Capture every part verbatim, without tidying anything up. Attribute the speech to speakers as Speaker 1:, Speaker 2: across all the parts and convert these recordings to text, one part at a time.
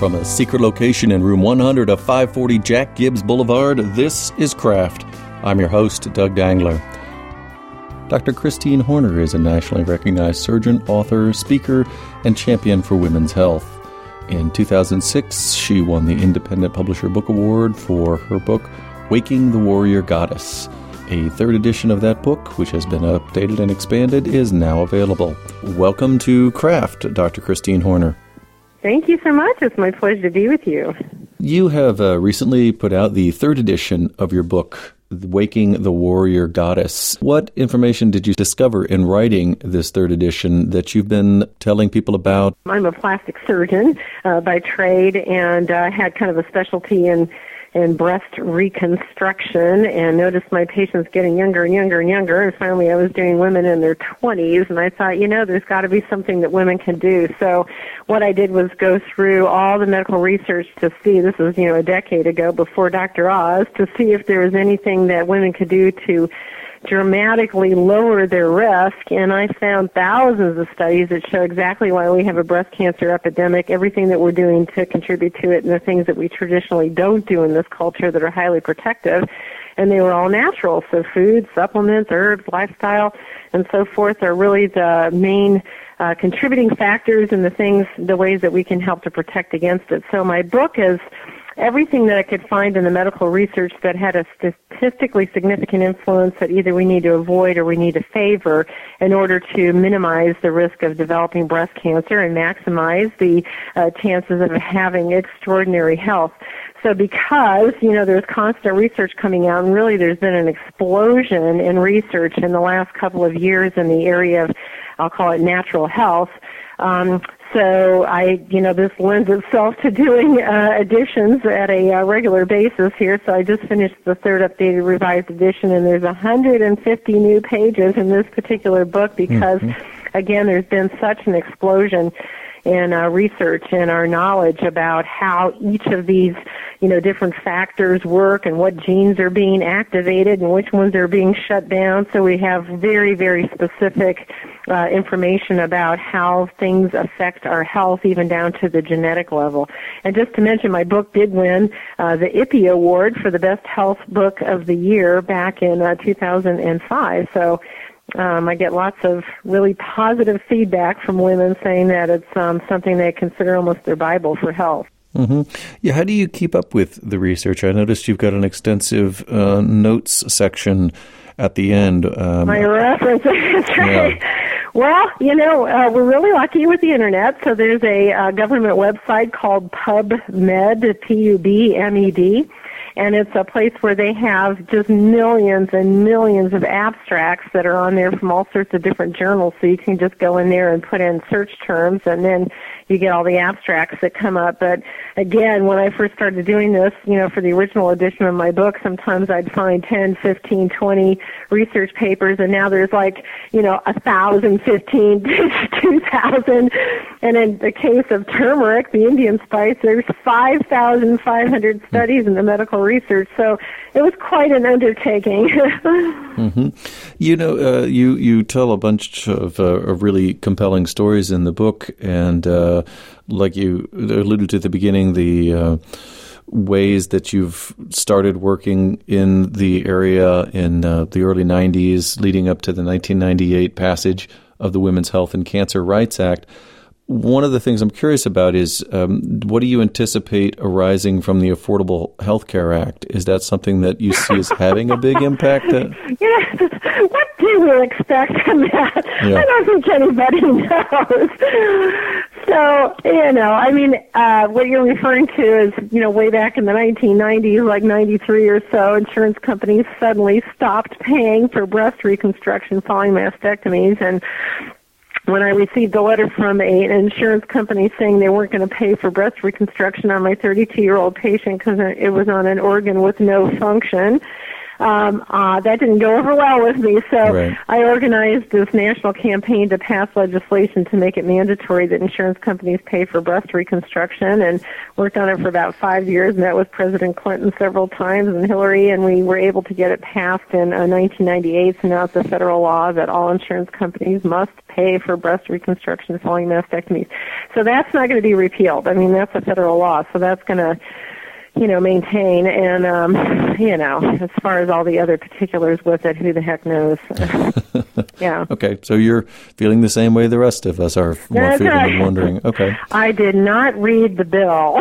Speaker 1: From a secret location in room one hundred of five forty Jack Gibbs Boulevard, this is Craft. I'm your host, Doug Dangler. Doctor Christine Horner is a nationally recognized surgeon, author, speaker, and champion for women's health. In two thousand six, she won the Independent Publisher Book Award for her book, Waking the Warrior Goddess. A third edition of that book, which has been updated and expanded, is now available. Welcome to Craft, Doctor Christine Horner.
Speaker 2: Thank you so much. It's my pleasure to be with you.
Speaker 1: You have uh, recently put out the third edition of your book, Waking the Warrior Goddess. What information did you discover in writing this third edition that you've been telling people about?
Speaker 2: I'm a plastic surgeon uh, by trade, and I uh, had kind of a specialty in in breast reconstruction, and noticed my patients getting younger and younger and younger, and finally I was doing women in their twenties, and I thought, you know, there's got to be something that women can do. So what I did was go through all the medical research to see, this was, you know, a decade ago before Doctor Oz, to see if there was anything that women could do to dramatically lower their risk, and I found thousands of studies that show exactly why we have a breast cancer epidemic, everything that we're doing to contribute to it, and the things that we traditionally don't do in this culture that are highly protective, and they were all natural. So food, supplements, herbs, lifestyle, and so forth are really the main uh, contributing factors and the things, the ways that we can help to protect against it. So my book is everything that I could find in the medical research that had a statistically significant influence that either we need to avoid or we need to favor in order to minimize the risk of developing breast cancer and maximize the uh, chances of having extraordinary health. So because, you know, there's constant research coming out, and really there's been an explosion in research in the last couple of years in the area of, I'll call it natural health, um, So I, you know, this lends itself to doing uh, editions at a uh, regular basis here. So I just finished the third updated revised edition, and there's one hundred fifty new pages in this particular book because, mm-hmm. again, there's been such an explosion in uh, research and our knowledge about how each of these, you know, different factors work and what genes are being activated and which ones are being shut down. So we have very, very specific uh, information about how things affect our health, even down to the genetic level. And just to mention, my book did win uh, the I P Y Award for the Best Health Book of the Year back in uh, two thousand five. So Um, I get lots of really positive feedback from women saying that it's um, something they consider almost their Bible for health.
Speaker 1: Mm-hmm. Yeah, how do you keep up with the research? I noticed you've got an extensive uh, notes section at the end. Um,
Speaker 2: My references, that's right.
Speaker 1: Yeah.
Speaker 2: Well, you know, uh, we're really lucky with the Internet. So there's a uh, government website called PubMed, P U B M E D. And it's a place where they have just millions and millions of abstracts that are on there from all sorts of different journals. So you can just go in there and put in search terms, and then you get all the abstracts that come up. But again, when I first started doing this, you know, for the original edition of my book, sometimes I'd find ten, fifteen, twenty research papers, and now there's like, you know, one thousand, fifteen, two thousand. And in the case of turmeric, the Indian spice, there's five thousand five hundred studies in the medical research. So it was quite an undertaking.
Speaker 1: mm-hmm. You know, uh, you, you tell a bunch of, uh, of really compelling stories in the book, and uh, like you alluded to at the beginning, the uh, ways that you've started working in the area in uh, the early nineties, leading up to the nineteen ninety-eight passage of the Women's Health and Cancer Rights Act. One of the things I'm curious about is um, what do you anticipate arising from the Affordable Health Care Act? Is that something that you see as having a big impact? Uh,
Speaker 2: yeah, what do you expect from that? Yeah. I don't think anybody knows. So, you know, I mean, uh, what you're referring to is, you know, way back in the nineteen nineties, like ninety-three or so, insurance companies suddenly stopped paying for breast reconstruction following mastectomies, and when I received a letter from a, an insurance company saying they weren't going to pay for breast reconstruction on my thirty-two-year-old patient because it was on an organ with no function, um, uh, that didn't go over well with me. So
Speaker 1: right.
Speaker 2: I organized this national campaign to pass legislation to make it mandatory that insurance companies pay for breast reconstruction, and worked on it for about five years. Met with President Clinton several times and Hillary, and we were able to get it passed in uh, nineteen ninety-eight. So now it's a federal law that all insurance companies must pay for breast reconstruction following mastectomies. So that's not going to be repealed. I mean, that's a federal law, so that's going to, you know, maintain. And, um, you know, as far as all the other particulars with it, who the heck knows? Yeah.
Speaker 1: Okay, so you're feeling the same way the rest of us are, more
Speaker 2: That's
Speaker 1: feeling
Speaker 2: right.
Speaker 1: and wondering. Okay.
Speaker 2: I did not read the bill.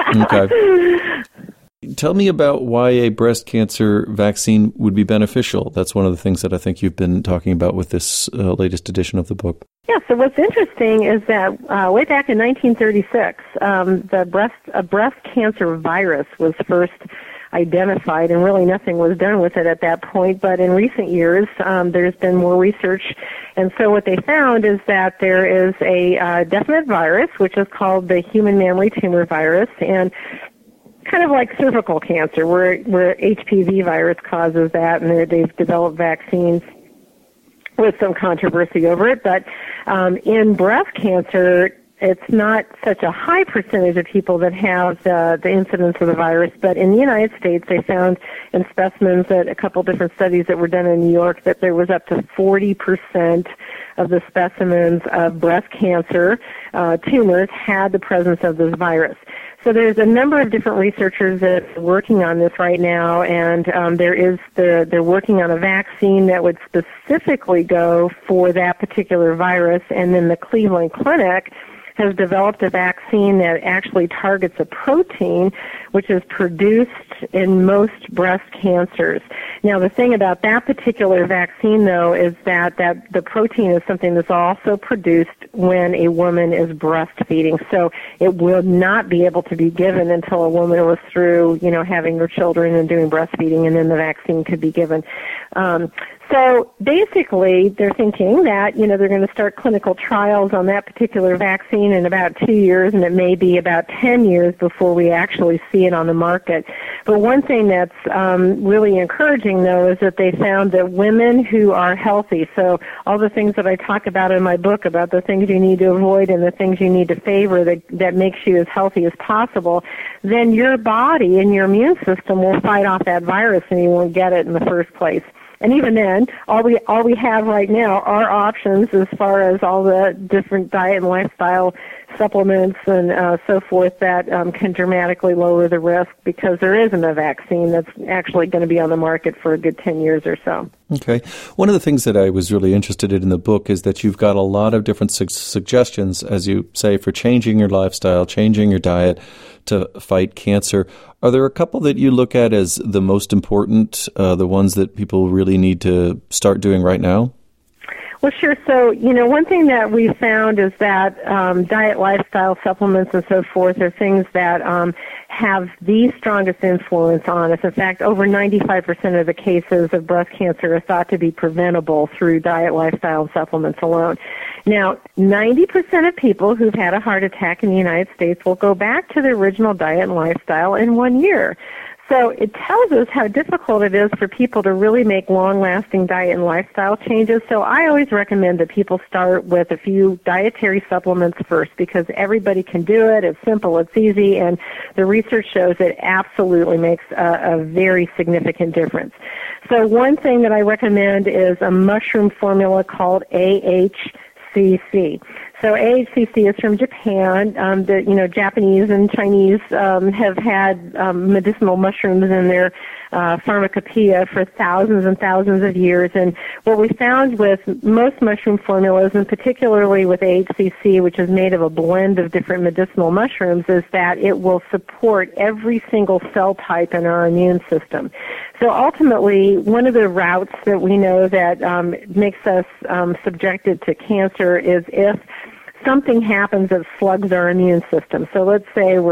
Speaker 1: Okay. Tell me about why a breast cancer vaccine would be beneficial. That's one of the things that I think you've been talking about with this uh, latest edition of the book.
Speaker 2: Yeah, so what's interesting is that uh, way back in nineteen thirty-six, um, the breast a breast cancer virus was first identified, and really nothing was done with it at that point. But in recent years, um, there's been more research, and so what they found is that there is a uh, definite virus, which is called the human mammary tumor virus, and kind of like cervical cancer, where where H P V virus causes that, and they've developed vaccines with some controversy over it. But um, in breast cancer, it's not such a high percentage of people that have the, the incidence of the virus. But in the United States, they found in specimens that a couple different studies that were done in New York that there was up to forty percent of the specimens of breast cancer uh, tumors had the presence of this virus. So there's a number of different researchers that are working on this right now, and um, there is the, they're working on a vaccine that would specifically go for that particular virus, and then the Cleveland Clinic has developed a vaccine that actually targets a protein which is produced in most breast cancers. Now, the thing about that particular vaccine, though, is that, that the protein is something that's also produced when a woman is breastfeeding. So it will not be able to be given until a woman was through, you know, having her children and doing breastfeeding, and then the vaccine could be given. Um, So basically, they're thinking that, you know, they're going to start clinical trials on that particular vaccine in about two years, and it may be about ten years before we actually see it on the market. But one thing that's um, really encouraging, though, is that they found that women who are healthy, so all the things that I talk about in my book about the things you need to avoid and the things you need to favor that, that makes you as healthy as possible, then your body and your immune system will fight off that virus and you won't get it in the first place. And even then, all we all we have right now are options as far as all the different diet and lifestyle supplements and uh, so forth that um, can dramatically lower the risk, because there isn't a vaccine that's actually going to be on the market for a good ten years or so.
Speaker 1: Okay. One of the things that I was really interested in in the book is that you've got a lot of different su- suggestions, as you say, for changing your lifestyle, changing your diet to fight cancer. Are there a couple that you look at as the most important, uh, the ones that people really need to start doing right now?
Speaker 2: Well, sure. So, you know, one thing that we found is that um, diet, lifestyle, supplements, and so forth are things that um, have the strongest influence on us. In fact, over ninety-five percent of the cases of breast cancer are thought to be preventable through diet, lifestyle, and supplements alone. Now, ninety percent of people who've had a heart attack in the United States will go back to their original diet and lifestyle in one year. So it tells us how difficult it is for people to really make long-lasting diet and lifestyle changes. So I always recommend that people start with a few dietary supplements first, because everybody can do it. It's simple, it's easy, and the research shows it absolutely makes a, a very significant difference. So one thing that I recommend is a mushroom formula called A H C C. So A H C C is from Japan. Um, the you know Japanese and Chinese um, have had um, medicinal mushrooms in their uh, pharmacopoeia for thousands and thousands of years. And what we found with most mushroom formulas, and particularly with A H C C, which is made of a blend of different medicinal mushrooms, is that it will support every single cell type in our immune system. So ultimately, one of the routes that we know that um, makes us um, subjected to cancer is if something happens that slugs our immune system. So let's say we're,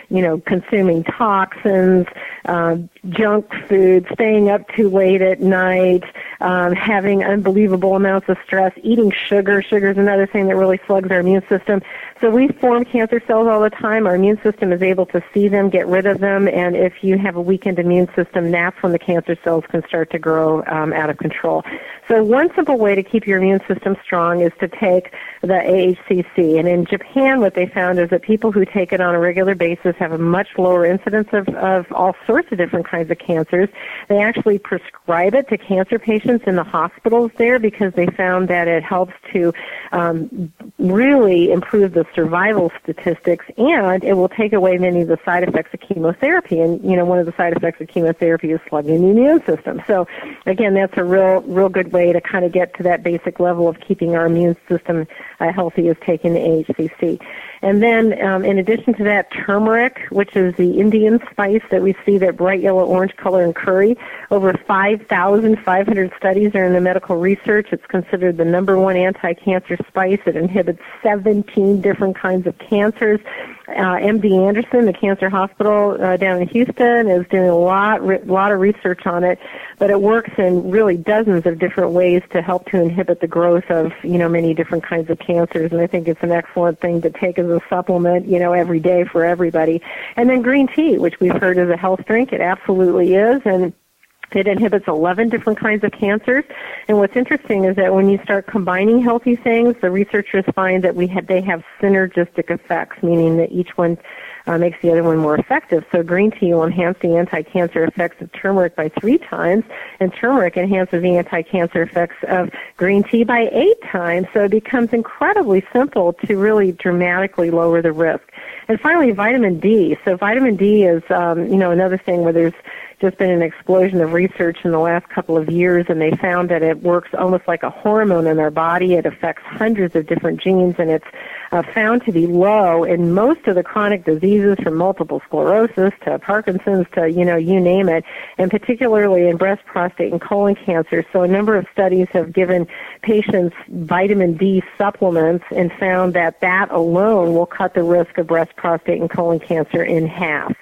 Speaker 2: you know, consuming toxins, uh, junk food, staying up too late at night, um, having unbelievable amounts of stress, eating sugar. Sugar is another thing that really slugs our immune system. So we form cancer cells all the time. Our immune system is able to see them, get rid of them, and if you have a weakened immune system, that's when the cancer cells can start to grow um, out of control. So one simple way to keep your immune system strong is to take the A H C C. And in Japan, what they found is that people who take it on a regular basis have a much lower incidence of, of all sorts of different kinds of cancers. They actually prescribe it to cancer patients in the hospitals there because they found that it helps to um, really improve the survival statistics, and it will take away many of the side effects of chemotherapy. And, you know, one of the side effects of chemotherapy is slugging the immune system. So, again, that's a real, real good way to kind of get to that basic level of keeping our immune system uh, healthy is taking the A H C C. And then, um, in addition to that, turmeric, which is the Indian spice that we see, that bright yellow-orange color in curry. Over five thousand five hundred studies are in the medical research. It's considered the number one anti-cancer spice. It inhibits seventeen different kinds of cancers. Uh, M D Anderson, the cancer hospital uh, down in Houston, is doing a lot, re- lot of research on it, but it works in really dozens of different ways to help to inhibit the growth of, you know, many different kinds of cancers, and I think it's an excellent thing to take as a supplement, you know, every day for everybody. And then green tea, which we've heard is a health drink. It absolutely is, and it inhibits eleven different kinds of cancers. And what's interesting is that when you start combining healthy things, the researchers find that we have, they have synergistic effects, meaning that each one uh, makes the other one more effective. So green tea will enhance the anti-cancer effects of turmeric by three times, and turmeric enhances the anti-cancer effects of green tea by eight times. So it becomes incredibly simple to really dramatically lower the risk. And finally, vitamin D. So vitamin D is, um, you know, another thing where there's just been an explosion of research in the last couple of years, and they found that it works almost like a hormone in our body. It affects hundreds of different genes, and it's uh, found to be low in most of the chronic diseases, from multiple sclerosis to Parkinson's to, you know, you name it, and particularly in breast, prostate, and colon cancer. So a number of studies have given patients vitamin D supplements and found that that alone will cut the risk of breast, prostate, and colon cancer in half.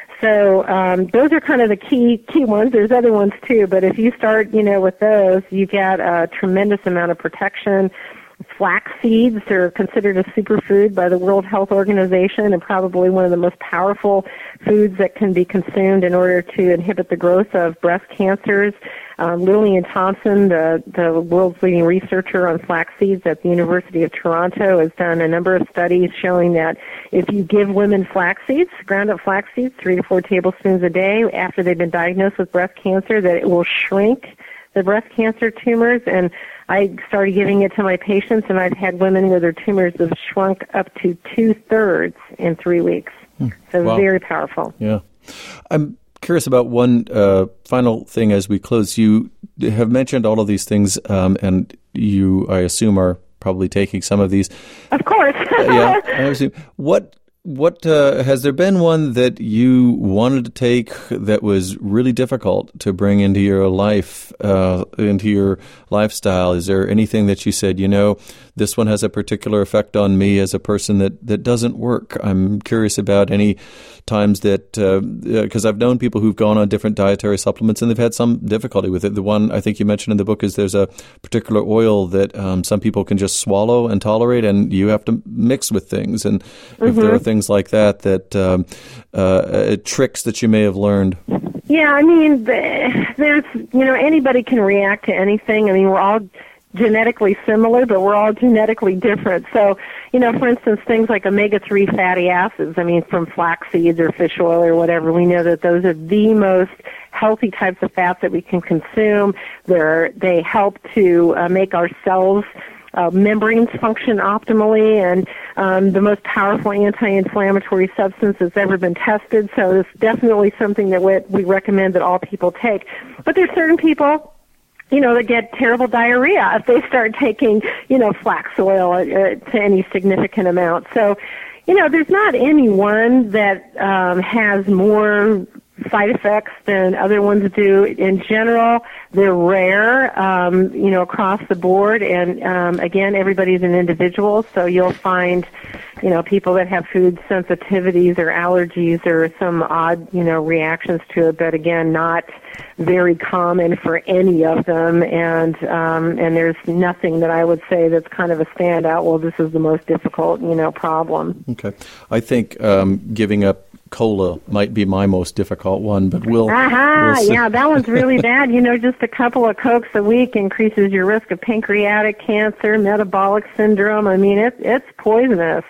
Speaker 2: So um, those are kind of the key key ones. There's other ones too, but if you start, you know, with those, you get a tremendous amount of protection. Flax seeds are considered a superfood by the World Health Organization, and probably one of the most powerful foods that can be consumed in order to inhibit the growth of breast cancers. Uh, Lillian Thompson, the, the world's leading researcher on flax seeds at the University of Toronto, has done a number of studies showing that if you give women flax seeds, ground up flax seeds, three to four tablespoons a day after they've been diagnosed with breast cancer, that it will shrink the breast cancer tumors. And I started giving it to my patients, and I've had women where their tumors have shrunk up to two-thirds in three weeks. Hmm. So wow. Very powerful.
Speaker 1: Yeah. I'm curious about one uh, final thing as we close. You have mentioned all of these things, um, and you, I assume, are probably taking some of these.
Speaker 2: Of course.
Speaker 1: uh, yeah, I assume. What What uh, has there been one that you wanted to take that was really difficult to bring into your life, uh, into your lifestyle? Is there anything that you said, you know, this one has a particular effect on me as a person that, that doesn't work? I'm curious about any times that, because uh, I've known people who've gone on different dietary supplements and they've had some difficulty with it. The one I think you mentioned in the book is there's a particular oil that um, some people can just swallow and tolerate, and you have to mix with things. And mm-hmm. if there are things like that, that um, uh, tricks that you may have learned.
Speaker 2: Yeah, I mean, there's, you know, anybody can react to anything. I mean, we're all genetically similar, but we're all genetically different. So, you know, for instance, things like omega three fatty acids, I mean, from flax seeds or fish oil or whatever, we know that those are the most healthy types of fats that we can consume. They're, they help to uh, make our cells Uh, membranes function optimally, and um, the most powerful anti-inflammatory substance that's ever been tested. So it's definitely something that we, we recommend that all people take. But there's certain people, you know, that get terrible diarrhea if they start taking, you know, flax oil uh, to any significant amount. So, you know, there's not any one that um, has more side effects than other ones do. In general, they're rare, um, you know, across the board. And um, again, everybody's an individual, so you'll find, you know, people that have food sensitivities or allergies or some odd, you know, reactions to it. But again, not very common for any of them. And um, and there's nothing that I would say that's kind of a standout. Well, this is the most difficult, you know, problem.
Speaker 1: Okay, I think um, giving up cola might be my most difficult one, but we'll...
Speaker 2: Aha,
Speaker 1: we'll
Speaker 2: yeah, that one's really bad. You know, just a couple of Cokes a week increases your risk of pancreatic cancer, metabolic syndrome. I mean, it, it's poisonous.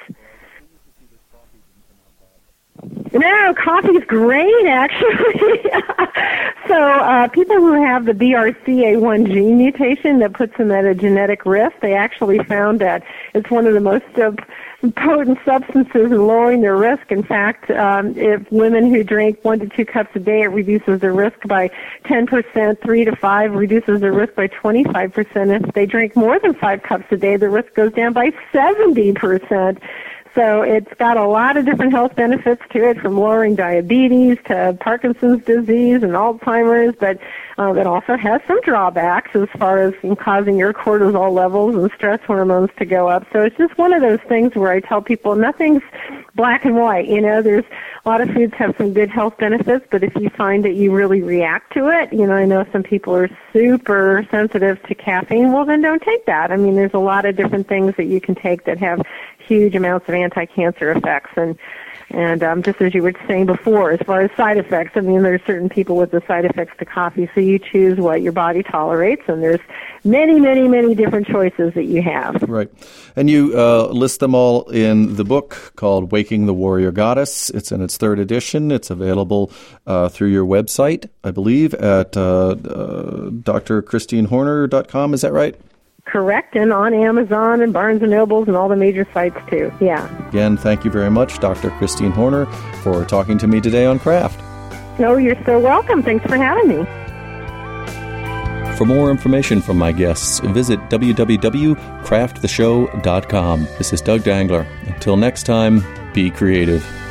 Speaker 2: No, coffee's great, actually. so uh, people who have the B R C A one gene mutation that puts them at a genetic risk, they actually found that it's one of the most uh, potent substances in lowering their risk. In fact, um, if women who drink one to two cups a day, it reduces their risk by ten percent. Three to five reduces their risk by twenty-five percent. If they drink more than five cups a day, the risk goes down by seventy percent. So it's got a lot of different health benefits to it, from lowering diabetes to Parkinson's disease and Alzheimer's, but um, it also has some drawbacks as far as causing your cortisol levels and stress hormones to go up. So it's just one of those things where I tell people nothing's black and white. You know, there's a lot of foods have some good health benefits, but if you find that you really react to it, you know, I know some people are super sensitive to caffeine, well, then don't take that. I mean, there's a lot of different things that you can take that have huge amounts of anti-cancer effects. And and um, just as you were saying before, as far as side effects, I mean, there's certain people with the side effects to coffee, so you choose what your body tolerates, and there's many, many, many different choices that you have.
Speaker 1: Right. And you uh, list them all in the book called Waking the Warrior Goddess. It's in its third edition. It's available uh, through your website, I believe, at uh, uh, d r christine horner dot com. Is that right?
Speaker 2: Correct, and on Amazon and Barnes and Nobles and all the major sites too. Yeah.
Speaker 1: Again, thank you very much, Doctor Christine Horner, for talking to me today on Craft.
Speaker 2: Oh, you're so welcome. Thanks for having me.
Speaker 1: For more information from my guests, visit w w w dot craft the show dot com. This is Doug Dangler. Until next time, be creative.